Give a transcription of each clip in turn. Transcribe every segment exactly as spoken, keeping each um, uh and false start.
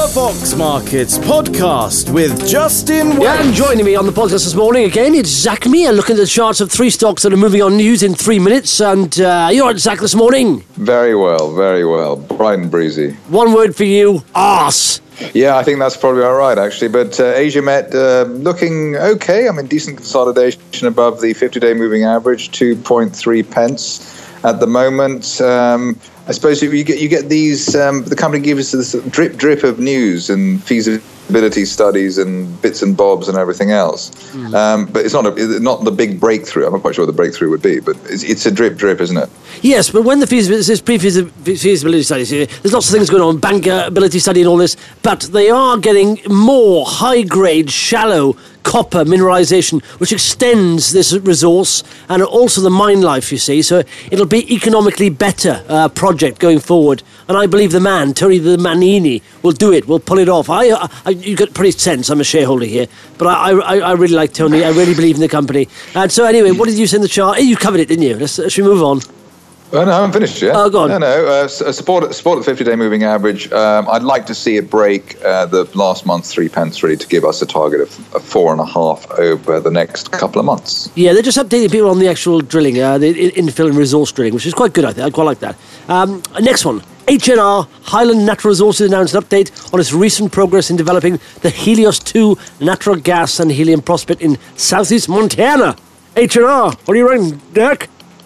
Fox Markets podcast with Justin Wade. Yeah, and joining me on the podcast this morning again, it's Zach Meir, looking at the charts of three stocks that are moving on news in three minutes. And uh, you're right, Zach, this morning. Very well, very well. Bright and breezy. One word for you, arse. Yeah, I think that's probably all right, actually. But uh, Asia Met uh, looking okay. I mean, decent consolidation above the fifty-day moving average, two point three pence at the moment. Um, I suppose you get you get these. Um, the company gives us this drip drip of news and feasibility studies and bits and bobs and everything else. Mm. Um, but it's not a, not the big breakthrough. I'm not quite sure what the breakthrough would be, but it's, it's a drip drip, isn't it? Yes, but when the feasibility, this pre-feasibility studies here, there's lots of things going on, bankability study and all this, but they are getting more high-grade, shallow copper mineralization, which extends this resource and also the mine life, you see. So it'll be economically better uh, project going forward. And I believe the man, Tony the Manini, will do it, will pull it off. I, I you get pretty sense, I'm a shareholder here, but I, I, I really like Tony. I really believe in the company. And so anyway, what did you say in the chart? You covered it, didn't you? Let's, should we move on? Oh, no, I haven't finished yet. Oh, go on. No, no. Uh, support, support the fifty-day moving average. Um, I'd like to see it break uh, the last month's three pence, really, to give us a target of, of four and a half over the next couple of months. Yeah, they're just updating people on the actual drilling, uh, the infill and resource drilling, which is quite good, I think. I quite like that. Um, next one. H N R, Highland Natural Resources, announced an update on its recent progress in developing the Helios two natural gas and helium prospect in southeast Montana. H N R, what are you writing, Dirk?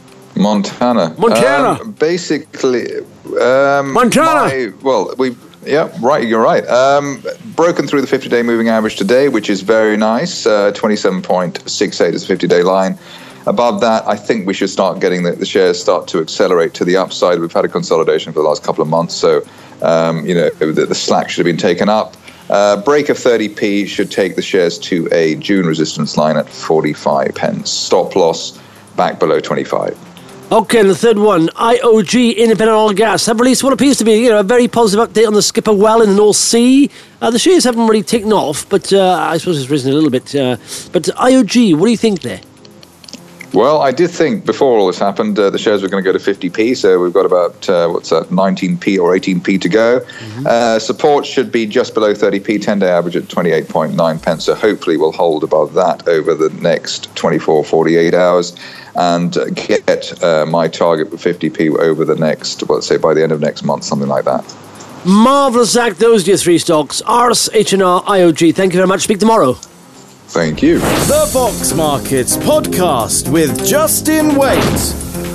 Montana. Montana. Um, basically, um, Montana. My, well, we. Yeah, right. You're right. Um, broken through the fifty-day moving average today, which is very nice. Uh, twenty-seven point six eight is the fifty-day line. Above that, I think we should start getting the, the shares start to accelerate to the upside. We've had a consolidation for the last couple of months, so um, you know the, the slack should have been taken up. Uh, break of thirty p should take the shares to a June resistance line at forty-five pence. Stop loss back below twenty-five. Okay, and the third one, I O G, Independent Oil Gas, have released what appears to be, you know, a very positive update on the Skipper well in the North Sea. Uh, the shares haven't really taken off, but uh, I suppose it's risen a little bit. Uh, but I O G, what do you think there? Well, I did think before all this happened, uh, the shares were going to go to fifty p, so we've got about, uh, what's that, nineteen p or eighteen p to go. Mm-hmm. Uh, support should be just below thirty p, ten-day average at twenty-eight point nine pence, so hopefully we'll hold above that over the next twenty-four, forty-eight hours and uh, get uh, my target for fifty p over the next, well, let's say by the end of next month, something like that. Marvellous, Zach. Those are your three stocks, A R S, H N R, I O G. Thank you very much. Speak tomorrow. Thank you. The Fox Markets podcast with Justin Wade.